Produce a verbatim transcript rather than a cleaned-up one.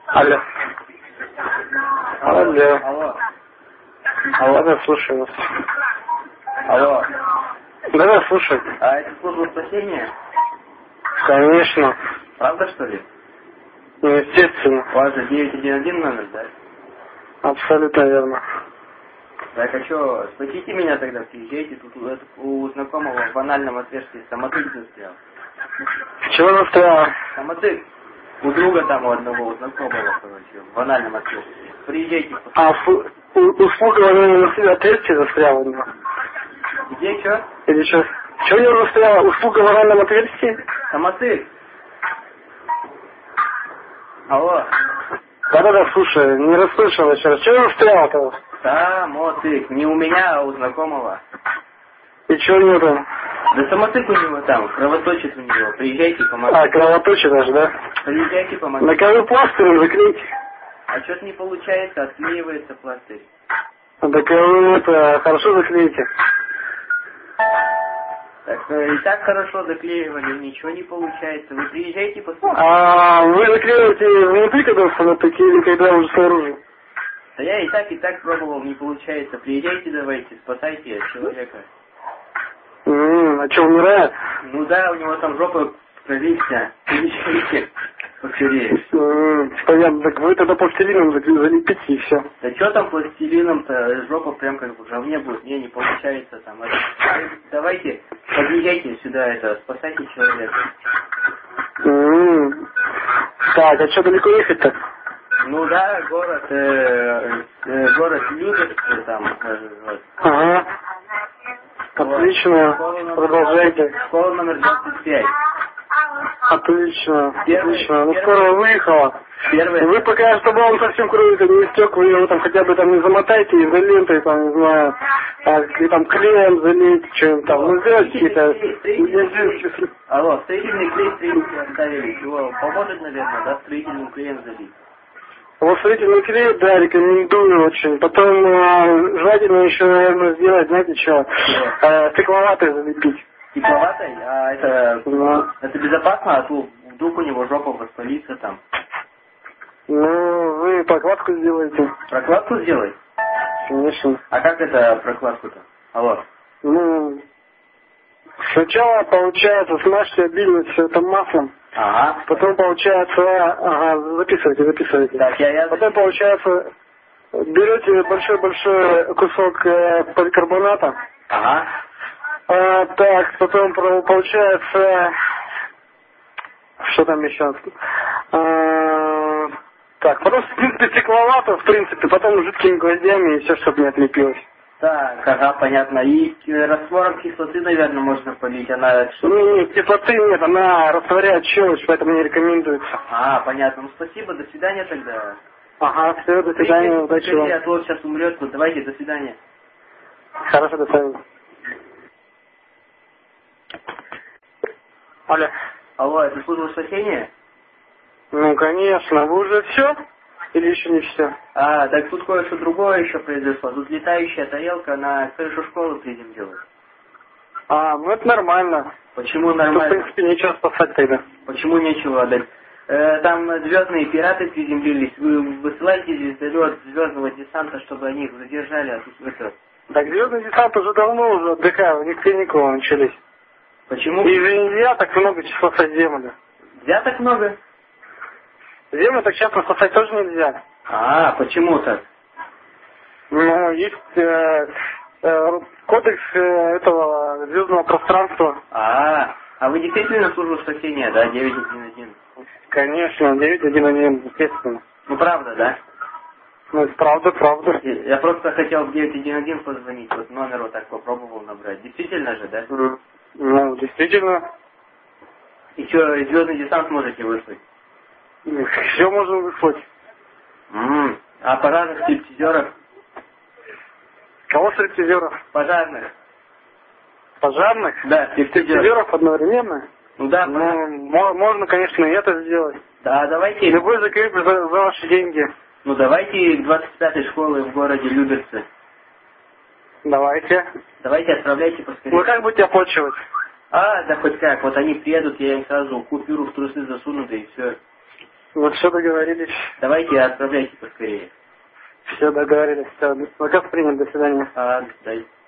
Алло. Алло. Алло. Алло, да, слушаю вас. Алло. Да, да, слушаю. А это служба спасения? Конечно. Правда, что ли? Ну, естественно. У вас же девять один один номер, да? Абсолютно верно. Так, а что, спасите меня тогда, приезжайте, тут у, у знакомого в анальном отверстии самотык застрял. Чего застрял? Самотык. У друга там у одного, у знакомого, короче, в анальном отверстии. Приезжайте. А фу, у, услуга на себя отверстие застряла у него? Где, что? Или что? Что у него застряла? Услуга в анальном отверстии? Самотык. Алло. Да-да-да, слушай, не расслышал еще раз. Что застряло-то? Самотык. Не у меня, а у знакомого. И что у него там? Да самотык у него там, кровоточит у него. Приезжайте, помогите. А, кровоточит даже, да? Приезжайте, помогите. На кого пластырем заклеить? А что-то не получается, отклеивается пластырь. Так вы это хорошо заклеите. Так, э, и так хорошо заклеивали, ничего не получается. Вы приезжайте, посмотрите. А вы заклеиваете внутри, когда самотыки, или когда уже снаружи? Да я и так, и так пробовал, не получается. Приезжайте давайте, спасайте человека. М-м, а что, умирает? Ну да, у него там жопа в крови вся. Приезжайте, поскорее. М-м, понятно, так вы тогда пластилином залепите и все. Да что там пластилином-то, жопа прям как в говне будет. Не, не получается там. Это... Давайте, подъезжайте сюда, это, спасайте человека. М-м. Так, а что, далеко ехать-то? Ну да, город, э, э, город Люберцы там. Э, вот. Ага. Отлично, Школа продолжайте. Школа номер двадцать пять. Отлично, Первый, отлично. Ну, первый. скоро выехала. Первый. Вы пока, чтобы он совсем кровью не истек, вы его там хотя бы там не замотайте изолентой, там, не знаю, а, и там клеем залейте, что-нибудь там, ну, сделайте какие-то... Алло, строительный клей строители оставили. Его поможет, наверное, да, строительным клеем залить? Вот строительный клей, да, рекомендую очень. Потом э, желательно еще, наверное, сделать, знаете, что, э, стекловатой залепить. Стекловатой? А это, Да. это безопасно, а то вдруг у него жопа воспалится там. Ну, вы прокладку сделаете. Прокладку сделай? Конечно. А как это прокладку-то? Алло. Ну, сначала, получается, смажьте обильно все это маслом. Ага. Потом, получается, ага, записывайте, записывайте. Так, я, я... Потом, получается, берете большой-большой кусок э, поликарбоната. Ага. А, так, потом, получается, что там еще? А, так, потом, в принципе, стекловато, в принципе, потом жидкими гвоздями и все, чтобы не отлепилось. Так, ага, понятно. И раствором кислоты, наверное, можно полить. Она... Не, не, кислоты нет, она растворяет щелочь, поэтому не рекомендуется. А, понятно. Ну, спасибо, до свидания тогда. Ага, все, до свидания, удачи вам. А то сейчас умрет, вот давайте, до свидания. Хорошо, до свидания. Алло. Алло, это служба спасения? Ну, конечно, вы уже все? Или еще не все? А, так тут кое-что другое еще произошло. Тут летающая тарелка на крышу школы приземлилась. А, ну это нормально. Почему Тут, нормально? в принципе, нечего спасать тогда. Почему нечего отдать? Э, там звездные пираты приземлились. Вы высылаете звездолет звездного десанта, чтобы они их задержали, а тут это... Так звездный десант уже давно уже отдыхает, у них каникулы начались. Почему? И же нельзя так много числа спасать Землю. Нельзя так много? Землю так часто спасать тоже нельзя. А, почему так? Ну, есть э, э, кодекс э, этого звездного пространства. А, а вы действительно служба спасения, да, девять один один? Конечно, девять один один, естественно. Ну, правда, да? Ну, правда, правда. Я просто хотел в девять один один позвонить, вот номер вот так попробовал набрать. Действительно же, да? Ну, действительно. И что, звездный десант можете выслать? Все можно выслать. М-м. А пожарных стриптизеров? Кого стриптизеров? Пожарных. Пожарных? Да, стриптизеров. Стриптизеров одновременно? Ну да, ну, пожар... мо- можно, конечно, и это сделать. Да, давайте... Любой закреп за, за ваши деньги. Ну давайте к двадцать пятой школы в городе Люберцы. Давайте. Давайте отправляйте поскорее. Вы как будете оплачивать? А, да хоть как, вот они приедут, я им сразу купюру в трусы засуну, да и все. Вот что договорились. Давайте отправляйте поскорее. Все договорились. Все. Заказ принят. До свидания. А, до свидания.